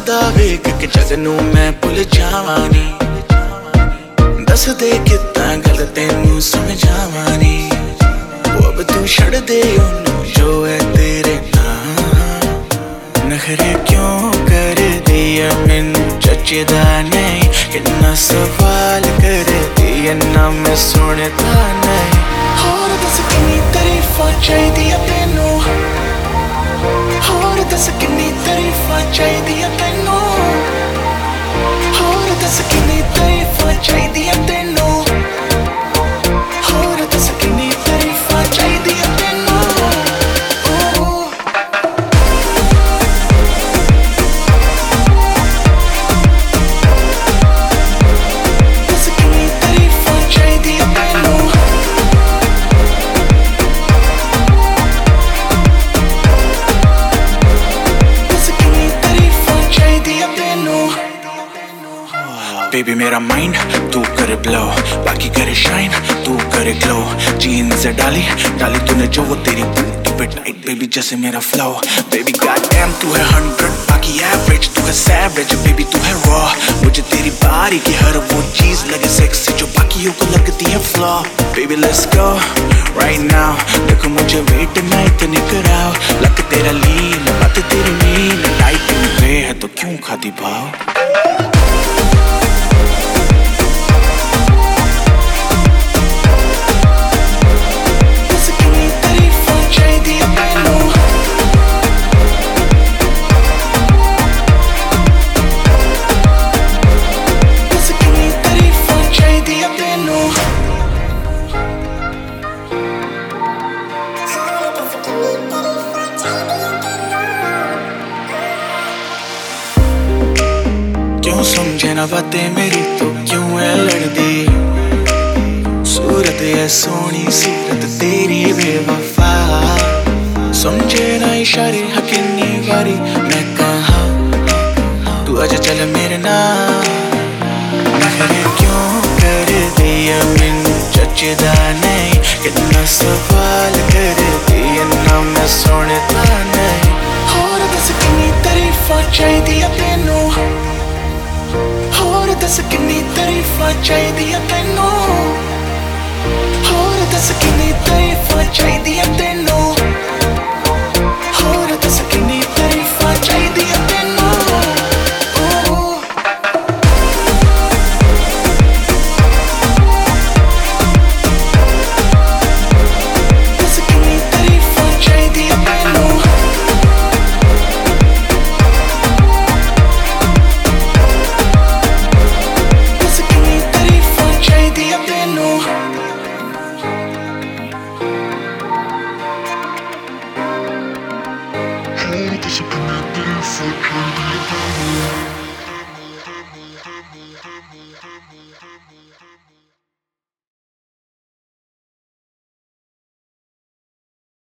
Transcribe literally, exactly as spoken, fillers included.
सदा वेख के जग नू मैं भुल जावानी, दस दे कितना गल तेनू समझावानी। वो अब तू छड़ दे ओनू जो है तेरे नाम, नखरे क्यों कर दिया मैनू जचदा नहीं, कितना सवाल कर दिया ना मैं सुनता नहीं। होर दस किन्नी तारीफां चाहिदियां तैनू, होर दस किन्नी तारीफां चाहिदियां तैनू, होर दस किन्नी तारीफां चाहिदियां तैनू, होर दस किन्नी तारीफां चाहिदियां तैनू। बेबी मेरा माइंड तू करे ब्लो, बाकी करे शाइन तू करे ग्लो। जीन्स डाली डाली तूने जो वो तेरी बूटी पे टाइट बेबी जैसे मेरा फ्लो। बेबी गॉड डैम तू है हंड्रेड बाकी एवरेज, तू है सैवरेज बेबी तू है रॉ। मुझे तेरी बारी की हर वो चीज लगे सेक्सी जो बाकियों को लगती है flaw. Baby let's go right now, देखो मुझे वेट ना इतनी कराओ। लक तेरा लीन बात तेरी मीन, लाइटिंग पे है तो क्यों खाती भाव। क्यों समझे ना बातें मेरी तो क्यों है लड़दी, सूरत है सोनी सीरत तेरी बेवफा। समझे ना इशारे हकीनी वारी मैं कहा, तू आजा चल मेरे नाल। नखरे क्यों कर दिया मैनू जचदा नहीं, कितना सवाल कर दिया ना मैं सुनता नहीं। होर दस किन्नी तारीफां चाहिदियां तैनू, होर दस किन्नी तारीफां चाहिदियां तैनू, होर दस किन्नी तारीफां चाहिदियां तैनू, होर दस किन्नी तारीफां चाहिदियां तैनू। Hold the second,